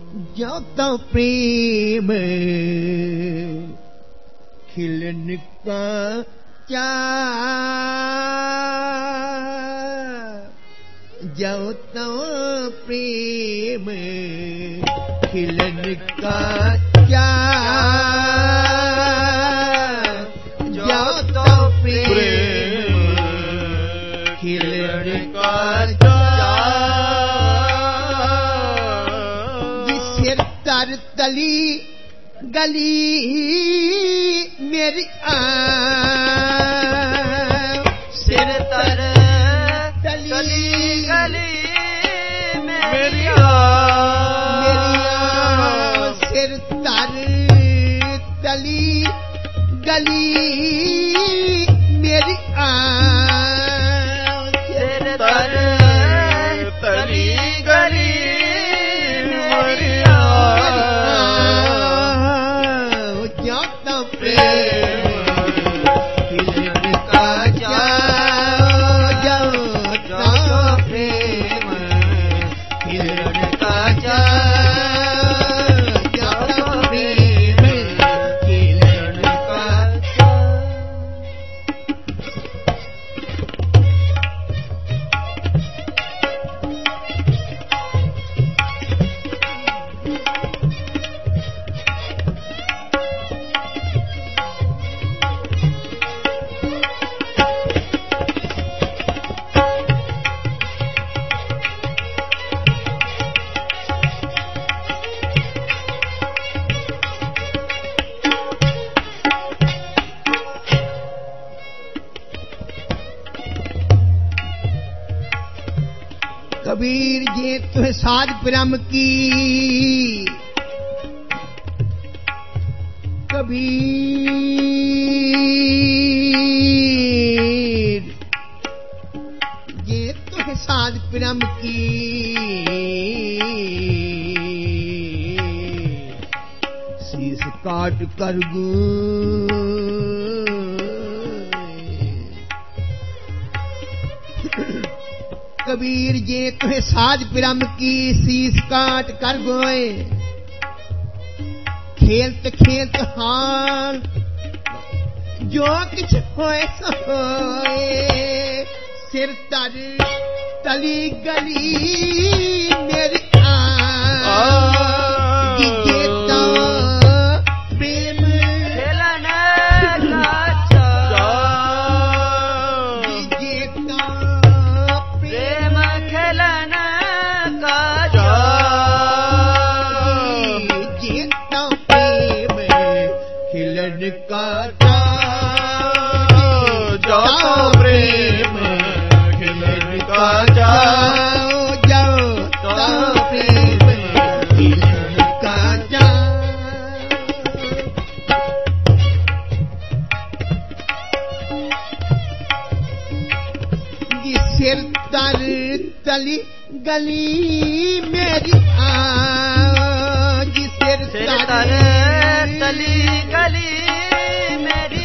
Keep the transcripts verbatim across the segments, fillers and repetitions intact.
जो तो प्रेम खिलन का क्या जो तो प्रेम खिलन का क्या जो तो प्रेम खिलन का तर तली गली मेरी आ सिर तर तली गली मेरी आ सिर तर तली गली मेरी आ सिर तर तली गली कबीर जी तुहे साज प्रेम की कबीर ये तुहे साज प्रेम की शीश काट कर गू कबीर जे तुहे साज प्रेम की शीश काट कर गोए खेलत खेलत हाल जो किछ होए सो होए सिर तर तली गली मेरी आ तो प्रेम खेलने का जो तो प्रेम खिलन का जाओ जाओ तो प्रेम खिलन का जाओ सिर तर तली गली मेरी आज सिर तर तली गली मेरी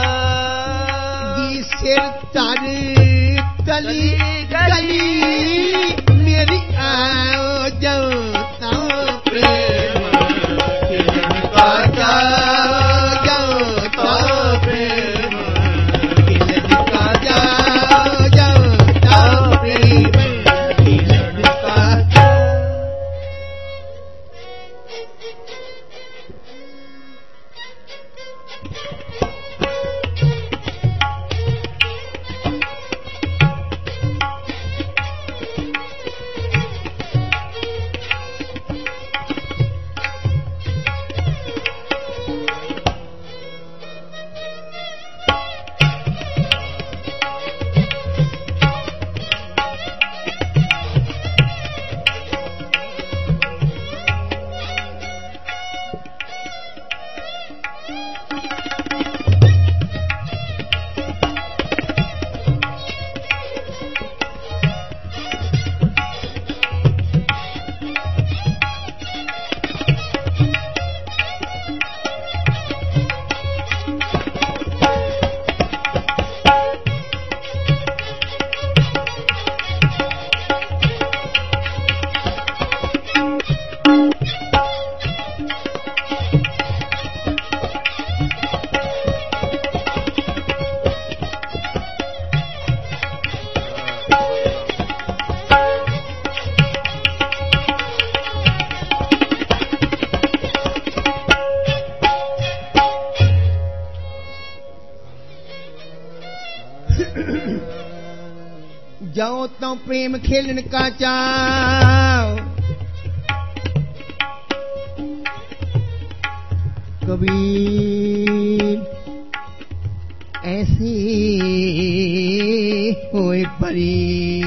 आज सिर तर तली गली मेरी आओ जाओ तो प्रेम खिलन का जाओ तो प्रेम खिलन का जाओ जाओ तो प्रेम खिलन का जाओ तो प्रेम खेलन का चाव कबीर ऐसे होए परी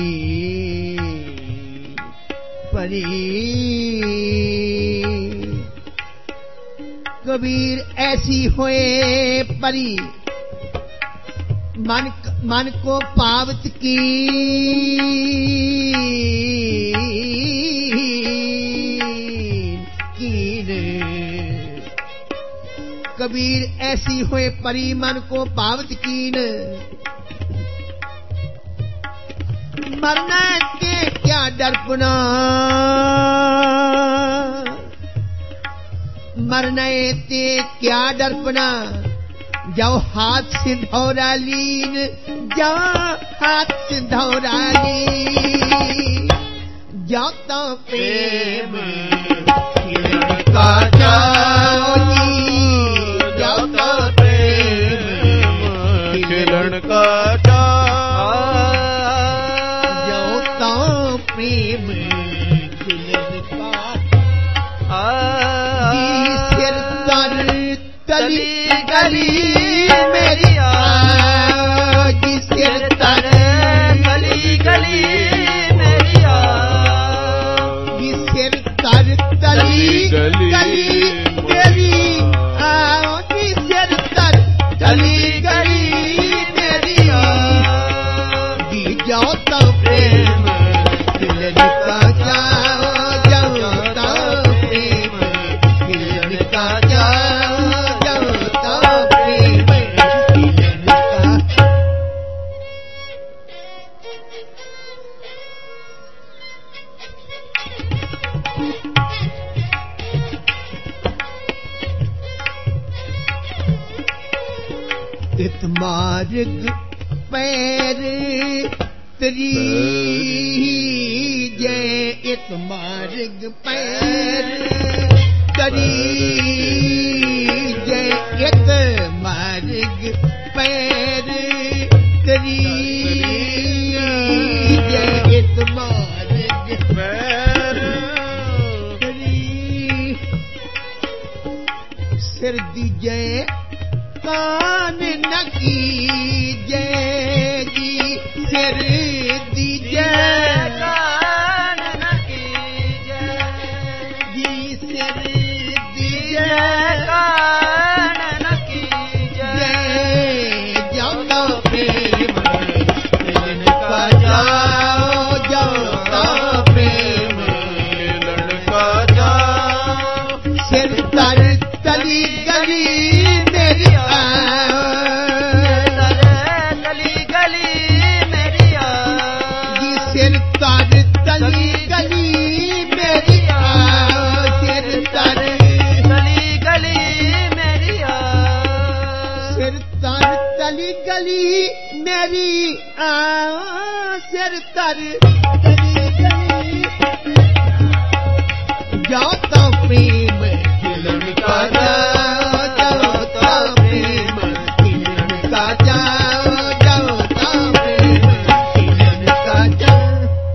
परी कबीर ऐसी होए परी मन मन को पावत की कीन कबीर ऐसी होए परी मन को पावत कीन मरना के क्या डरपना मरने ते क्या डरपना जाओ हाथ सिंधौरा लीन जाओ हाथ सिंधौरा लीन जाओ तो प्रेम का जाओ जाओ तो प्रेम खिलन का जाओ तो प्रेम खिलन का सिर तर तली गली मेरी आज सिर तर गली गली मेरी सिर तर तली गली मेरी आज सिर तर तली गली मेरी जाओ तो प्रेम खिलन का जाओ जाओ तो प्रेम खिलन का जाओ जाओ तो प्रेम खिलन का तित मार्ग पैर तरी जय इत मार्ग पैर तरी जय इत मार्ग पैर तरी जय इत मार्ग पैर तरी सिर दी जय कान नकी जय जी सिर दी जय कान नकी जय जी सिर दी जय जय कान नकी जय जाओ तो प्रेम खिलन का जाओ जाओ तो प्रेम खिलन का जाओ सिर तर तली गली मेरी गली गली मेरी जी सिर तर तली गली मेरी सिर तर गली गली मेरी सिर तर तली गली मेरी आ सिर तर तली गली जाओ तो प्रेम खिलन का जाओ जाओ तो प्रेम खिलन का जाओ जाओ तो प्रेम खिलन का जाओ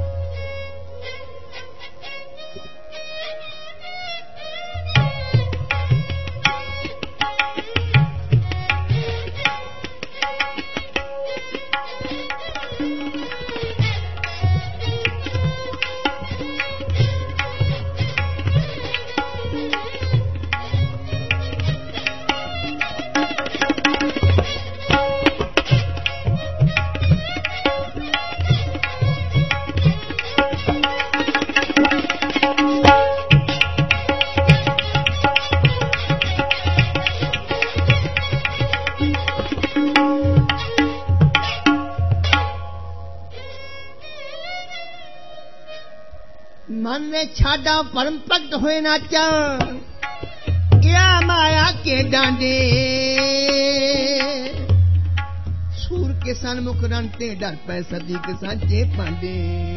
मन में छाड़ा परम प्रकट हुए नाचा क्या माया के डांडे सूर के सन्मुख रंगते डर पै सदी के साचे पांडे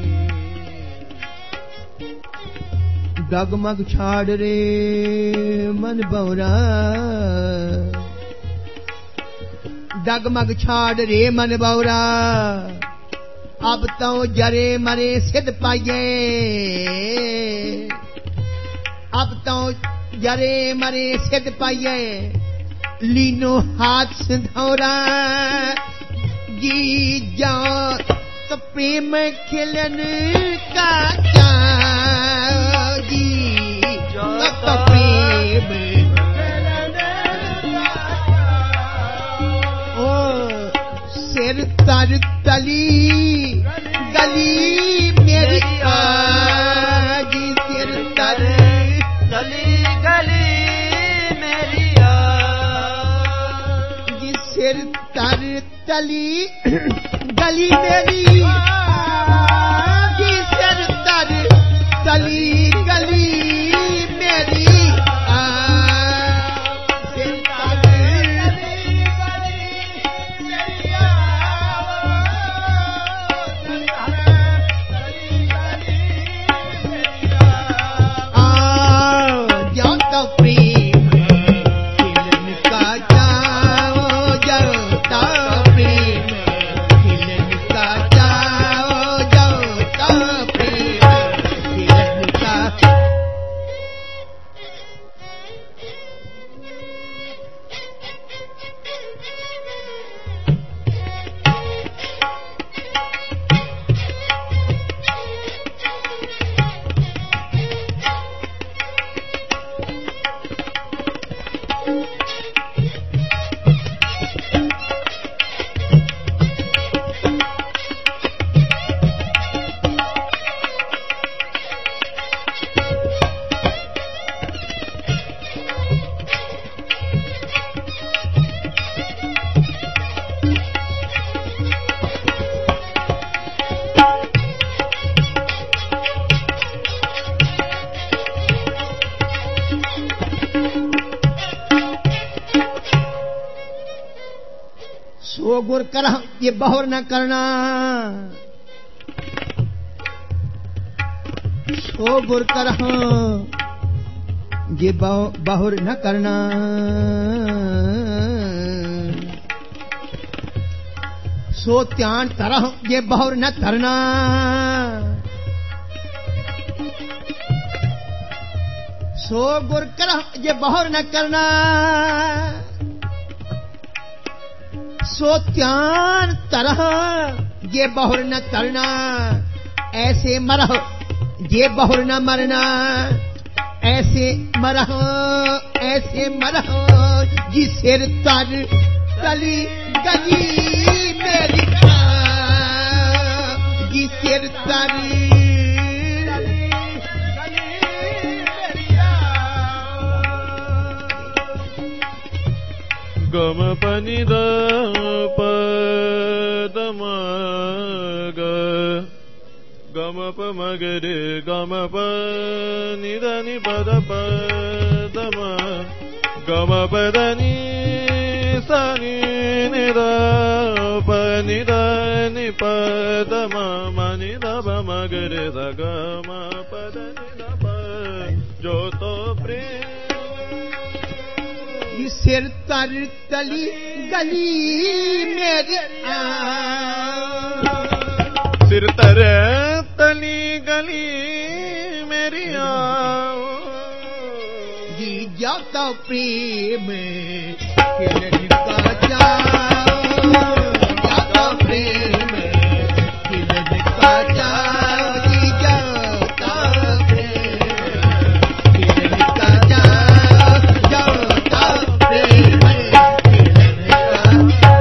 डगमग छाड़ रे मन बौरा डगमग छाड़ रे मन बौरा अब तो जरे मरे सिद्ध पाइए, अब तो जरे मरे सिद्ध पाइए, लीनो हाथ सिंधौरा जी जाओ तो प्रेम खिलन का जी तो प्रेम ओ सिर तर तली गली मेरी जी सिर तर तली गली मेरी जी सिर तर तली गली मेरी जी सिर तर तली गली मेरी सिर तर जाओ तो प्रेम खिलन का जाओ जाओ तो प्रेम खिलन का जाओ जाओ तो प्रेम खिलन का सो गुर कर ये बहुर न करना, सो गुर कर ये बहुर न करना, सो त्यान तरह ये बहुर न तरना, सो गुर कर ये बहुर न करना, सो त्यान तरह ये बहुर न तरना, ऐसे मरह ये बहुर न मरना, ऐसे मरह ऐसे मरह जी सिर तर तली गली मेरी जी सिर तर गम पनि द प द म ग गम प म ग रे गम प नि द नि प द प द म गम प द नि सा नि नि द प नि द नि प द म म नि द प म ग रे द ग म प द नि द प जो तो प्रेम सिर तर तली गली मेरी सिर तर तली गली मेरी जी जाओ तो प्रेम खिलन का जाओ जाओ तो प्रेम खिलन का जाओ जी जाओ तो प्रेम खिलन का जाओ जाओ तो प्रेम खिलन का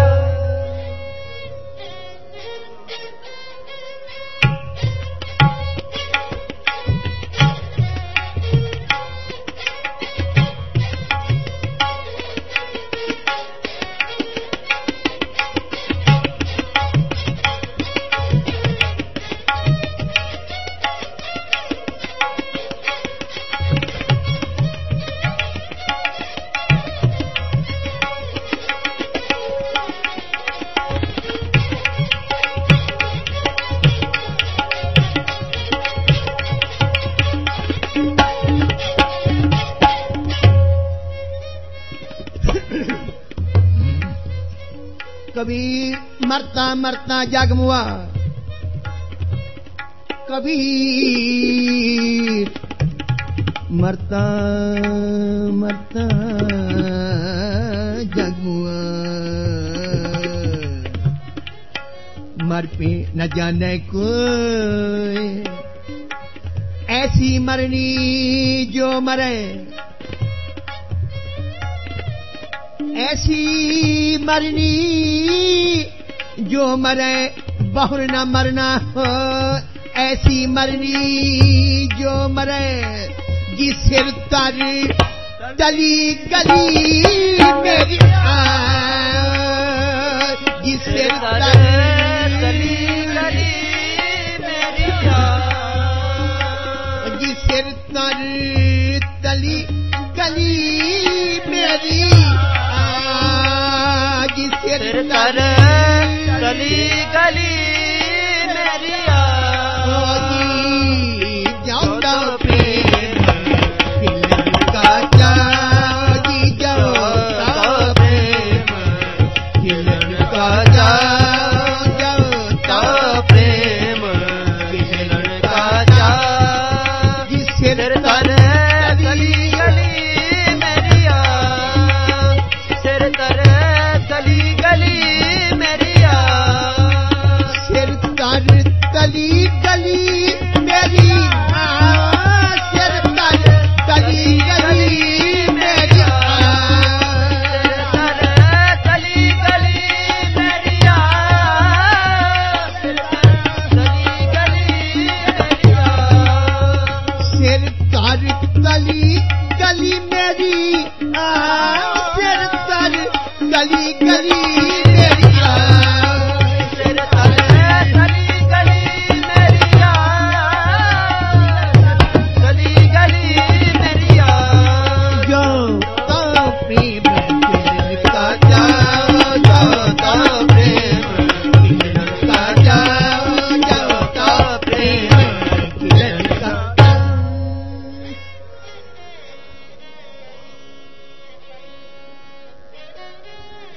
कबीर मरता मरता जग मुआ कबीर मरता मरता जगुआ मर पे न जाने कोई ऐसी मरनी जो मरे ऐसी मरनी जो मरे बहुर न मरना हो ऐसी मरनी जो मरे जिस सिर तर तली गली मेरी जिस सिर तर तली गली मेरी जिस सिर तर तली गली मेरी जिस सिर तर तली गली